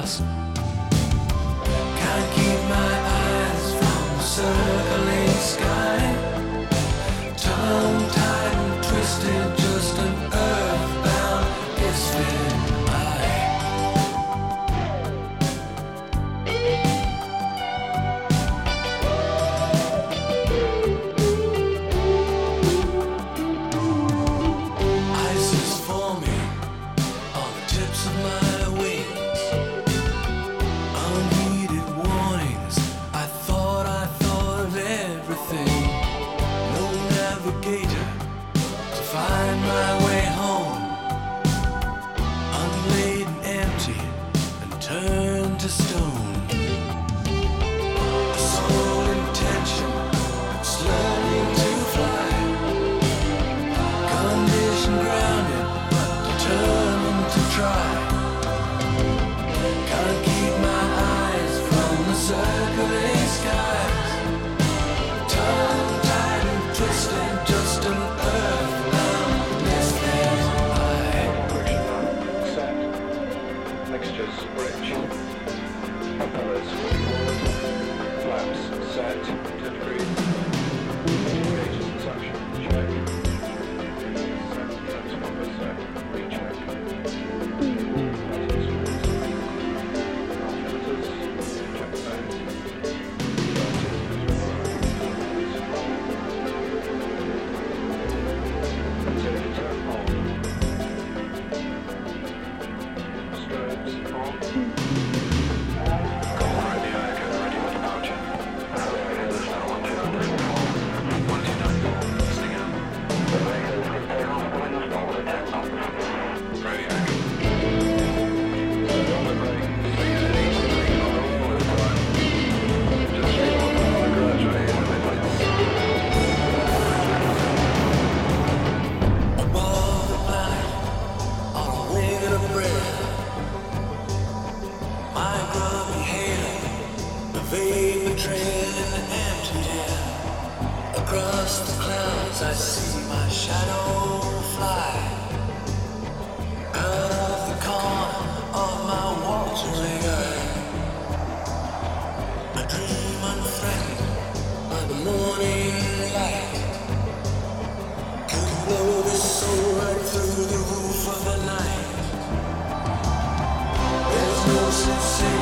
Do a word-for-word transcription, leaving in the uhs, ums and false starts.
lost. Can't keep my eyes from the circling sky. Tongue-tied and twisted, just an earthbound distant eye. Ice is forming on the tips of my wings. Unheeded warnings, I thought I thought of everything. No navigator to find my way home. Unladen, empty, and turned to stone. A sole intention, it's learning to fly. Condition grounded, but determined to try. Can't keep my eyes from the circling skies. Tongue-tied and twisted, just an earthbound listless eye. Set. Mixtures rich. Propellers forward. Flaps set to degree. Gauges and suction check. Set. Transformer set. Recheck. Filters check those. Interior on. Strobes on. Call radio echo ready for departure. one two nine four, listening out. Radio echo. On the brake, three thirty, three mile, all the time. Just stay on the garage way in the midlands. Above the planet, on a wing and a breath. My grubby hair, the vapor trail in the empty air. Across the clouds, I see my shadow fly. Out of the corner of my watering eye, I dream unthreatened by the morning light. Could blow this soul right through the roof of the night. There's no sensation.